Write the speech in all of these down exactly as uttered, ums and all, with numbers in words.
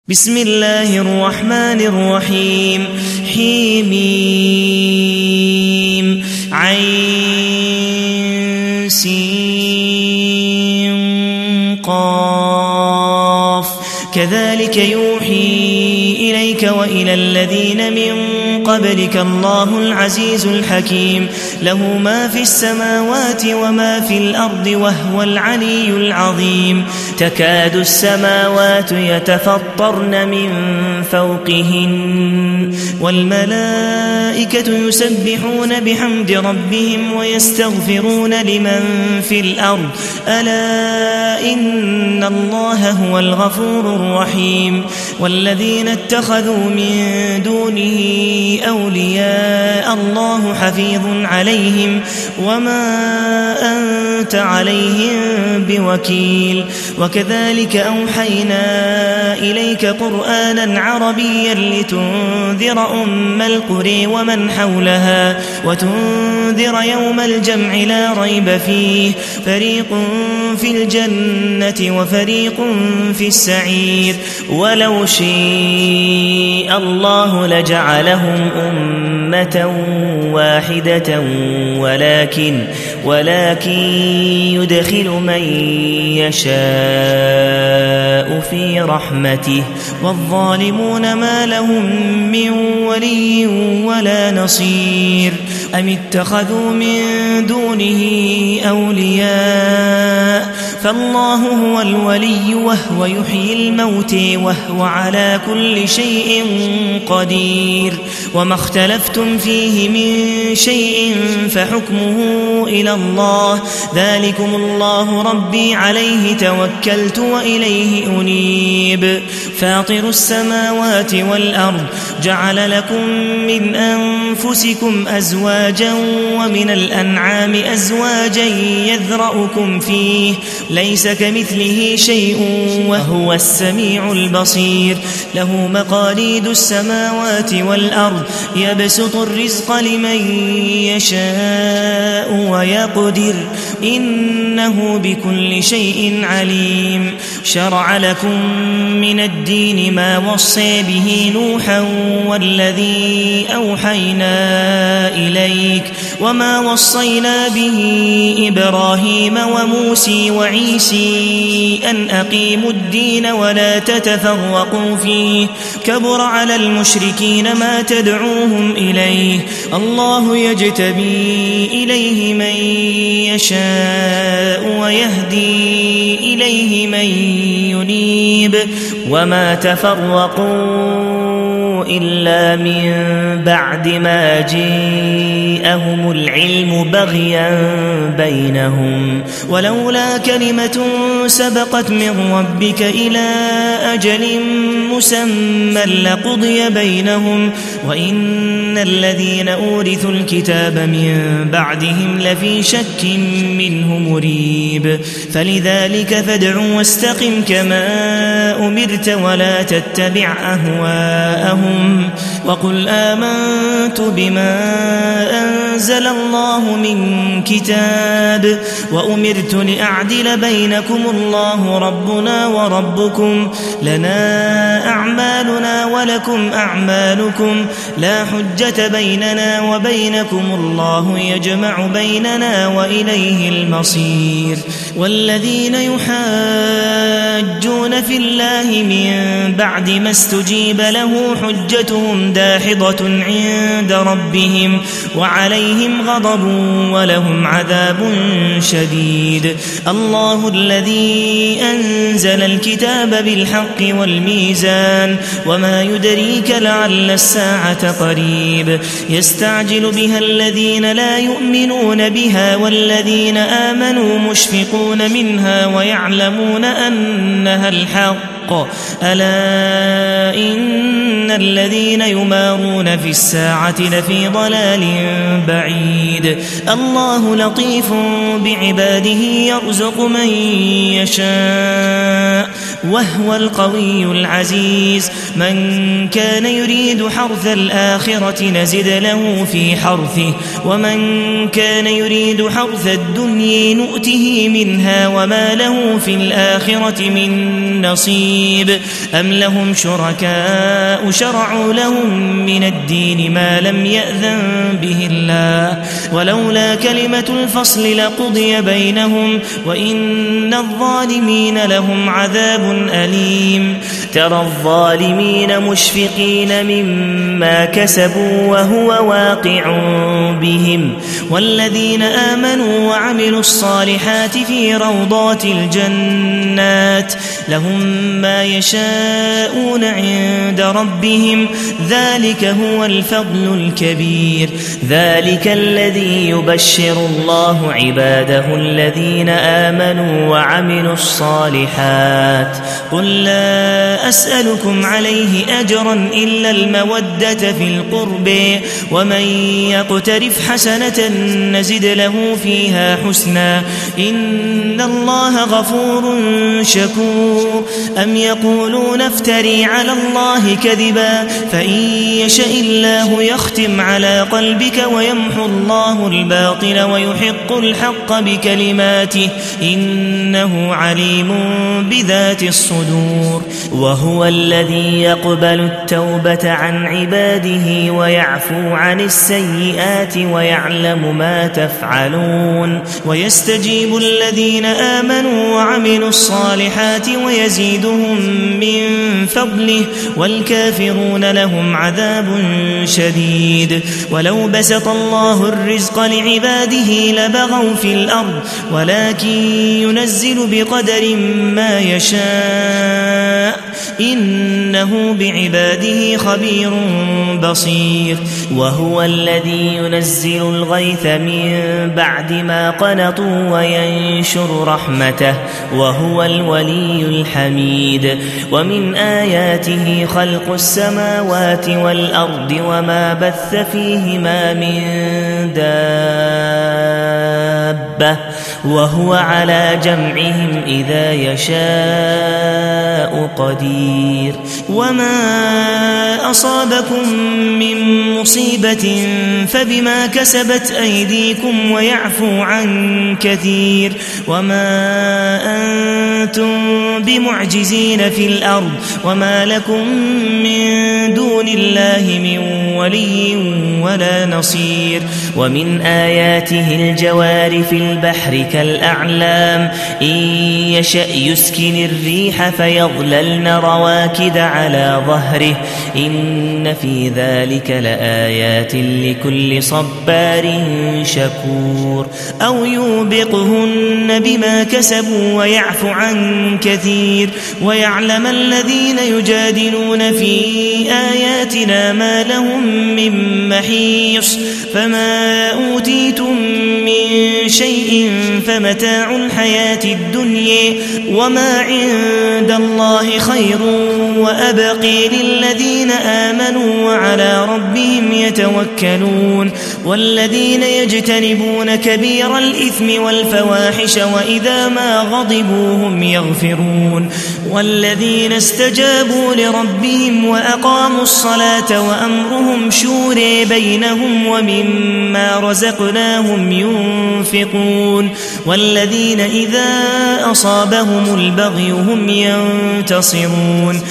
بسم الله الرحمن الرحيم حميم عين سين قاف كذلك يوحي إليك وإلى الذين من قبلك الله العزيز الحكيم له ما في السماوات وما في الأرض وهو العلي العظيم تكاد السماوات يتفطرن من فوقهن والملائكة يسبحون بحمد ربهم ويستغفرون لمن في الأرض ألا إن الله هو الغفور الرحيم والذين اتخذوا من دونه أولياء الله حفيظ عليهم وما أنت عليهم بوكيل وكذلك أوحينا إليك قرآنا عربيا لتنذر أم القرى ومن حولها وتنذر يوم الجمع لا ريب فيه فريق في الجنة وفريق في السعير ولو شاء الله لجعلهم أمة واحدة ولكن ولكن يدخل من يشاء في رحمته والظالمون ما لهم من ولي ولا نصير أم اتخذوا من دونه أولياء فالله هو الولي وهو يحيي الموت وهو على كل شيء قدير وما اختلفتم فيه من شيء فحكمه إلى الله ذلكم الله ربي عليه توكلت وإليه أنيب فاطر السماوات والأرض جعل لكم من أنفسكم أزواجا ومن الأنعام أزواجا يذرأكم فيه ليس كمثله شيء وهو السميع البصير له مقاليد السماوات والأرض يبسط الرزق لمن يشاء ويقدر إنه بكل شيء عليم شرع لكم من الدين ما وصى به نوحا والذي أوحينا إليك وما وصينا به إبراهيم وموسى وعيسى أن أقيموا الدين ولا تتفرقوا فيه كبر على المشركين ما تدعوهم إليه الله يجتبي إليه من يشاء ويهدي إليه من ينيب وما تفرقوا إلا من بعد ما جاءهم العلم بغيا بينهم ولولا كلمة سبقت من ربك إلى أجل مسمى لقضي بينهم وإن الذين أورثوا الكتاب من بعدهم لفي شك منه مريب فلذلك فادع واستقم كما أمرت ولا تتبع أهواءهم وقل آمنت بما أنزل الله من كتاب وأمرت لأعدل بينكم الله ربنا وربكم لنا أعمالنا ولكم أعمالكم لا حجة بيننا وبينكم الله يجمع بيننا وإليه المصير والذين يحاجون في الله من بعد ما استجيب له حجتهم داحضة عند ربهم وعليهم غضب ولهم عذاب شديد الله الذي أنزل الكتاب بالحق والميزان وما يدريك لعل الساعة قريب يستعجل بها الذين لا يؤمنون بها والذين آمنوا مشفقون منها ويعلمون أنها الحق ألا إن الذين يمارون في الساعة لفي ضلال بعيد الله لطيف بعباده يرزق من يشاء وهو القوي العزيز. من كان يريد حرث الآخرة نزد له في حرثه ومن كان يريد حرث الدنيا نؤته منها وما له في الآخرة من نصيب. أم لهم شركاء شرعوا لهم من الدين ما لم يأذن به الله ولولا كلمة الفصل لقضي بينهم وإن الظالمين لهم عذاب أليم. ترى الظالمين مشفقين مما كسبوا وهو واقع بهم والذين آمنوا وعملوا الصالحات في روضات الجنات لهم ما يشاءون عند ربهم ذلك هو الفضل الكبير. ذلك الذي يبشر الله عباده الذين آمنوا وعملوا الصالحات. قل لا أسألكم عليه أجرا إلا المودة في القرب ومن يقترف حسنة نزد له فيها حسنا إن الله غفور شكور. أم يقولون افتري على الله كذبا فإن يشاء الله يختم على قلبك ويمحو الله الباطل ويحق الحق بكلماته إنه عليم بذات الصدور. وهو الذي يقبل التوبة عن عباده ويعفو عن السيئات ويعلم ما تفعلون ويستجيب الذين آمنوا وعملوا الصالحات ويزيدهم من فضله والكافرون لهم عذاب شديد. ولو بسط الله الرزق لعباده لبغوا في الأرض ولكن ينزل بقدر ما يشاء إنه بعباده خبير بصير. وهو الذي ينزل الغيث من بعد ما قنطوا وينشر رحمته وهو الولي الحميد. ومن آياته خلق السماوات والأرض وما بث فيهما من دابة وهو على جمعهم إذا يشاء قدير. وما أصابكم من مصيبة فبما كسبت أيديكم ويعفو عن كثير وما أنتم بمعجزين في الأرض وما لكم من دون الله من ولي ولا نصير. ومن آياته الجوار في البحر كالأعلام إن يشأ يسكن الريح فيظللن رواكد على ظهره إن في ذلك لآيات لكل صبار شكور. أو يوبقهن بما كسبوا ويعفو عن كثير ويعلم الذين يجادلون في آياتنا ما لهم من محيص. فما أوتيتم من شيء فمتاع الحياة الدنيا وما عند الله خير وأبقي للذين آمنوا وعلى ربهم يتوكلون. والذين يجتنبون كبير الإثم والفواحش وإذا ما غضبوا هم يغفرون. والذين استجابوا لربهم وأقاموا الصلاة وأمرهم شورى بينهم ومما رزقناهم ينفقون. والذين إذا أصابهم البغي هم ينتصرون.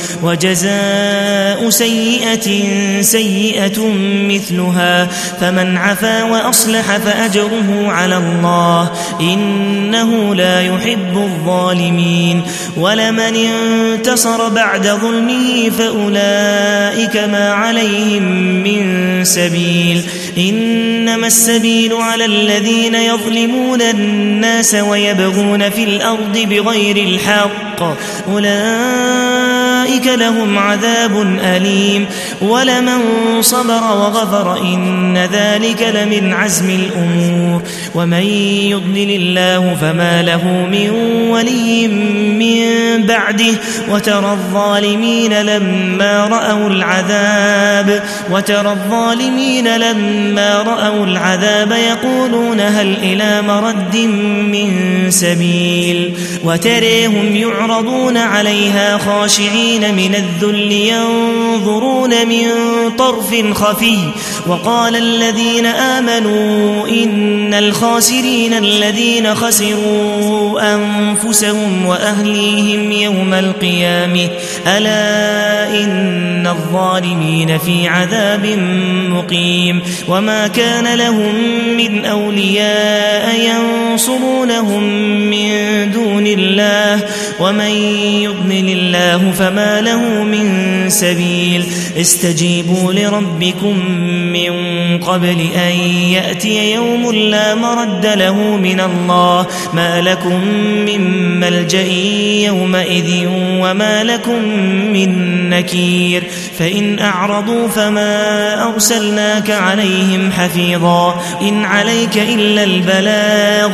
وجزاء سيئة سيئة مثلها فمن عفا وأصلح فأجره على الله إنه لا يحب الظالمين. ولمن انتصر بعد ظلمه فأولئك ما عليهم من سبيل إنما السبيل على الذين يظلمون الناس ويبغون في الأرض بغير الحق أولئك فأولئك لهم عذاب أليم ولمن صبر وغفر إن ذلك لمن عزم الأمور ومن يضلل الله فما له من ولي من بعده وترى الظالمين لما رأوا العذاب وترى الظالمين لما رأوا العذاب يقولون هل إلى مرد من سبيل وتريهم يعرضون عليها خاشعين من الذل ينظرون من طرف خفي وقال الذين آمنوا إن الخاسرين الذين خسروا أنفسهم وأهليهم يوم القيامة ألا إن الظالمين في عذاب مقيم وما كان لهم من أولياء ينصرونهم من دون الله ومن يضلل الله فما له من سبيل استجيبوا لربكم من قبل أن يأتي يوم لا مرد له من الله ما لكم من ملجأ يومئذ وما لكم من نكير فإن أعرضوا فما أرسلناك عليهم حفيظا إن عليك إلا البلاغ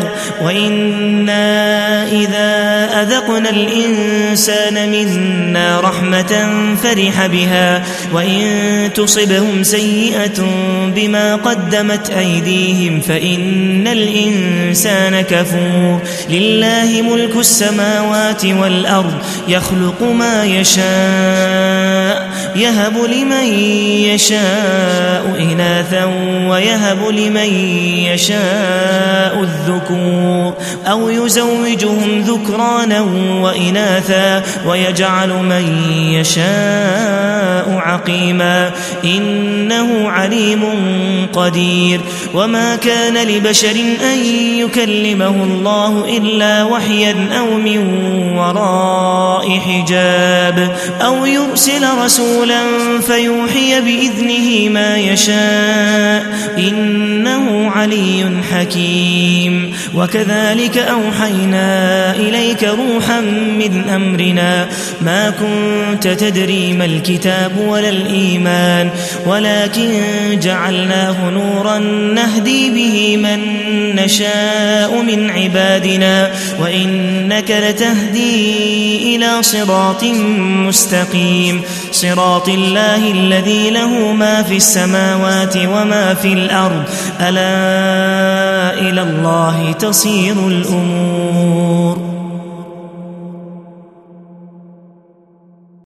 وإنا إذا أذقنا الإنسان منا رحمة فرح بها وإن تصبهم سيئة بما قدمت أيديهم فإن الإنسان كفور لله ملك السماوات والأرض يخلق ما يشاء يهب لمن يشاء إناثا ويهب لمن يشاء الذكور أو يزوجهم ذكرانا وإناثا ويجعل من يشاء عقيما إنه عليم قدير وما كان لبشر أن يكلمه الله إلا وحيا أو من وراء حجاب أو يرسل رسولا فيوحي بإذنه ما يشاء إنه علي حكيم وكذلك أوحينا إليك روحا من أمرنا ما كنت تدري ما الكتاب ولا الإيمان ولكن جعلناه نورا نهدي به من نشاء من عبادنا وإنك لتهدي إلى صراط مستقيم صراط الله الذي له ما في السماوات وما في الأرض ألا إلى الله تصير الأمور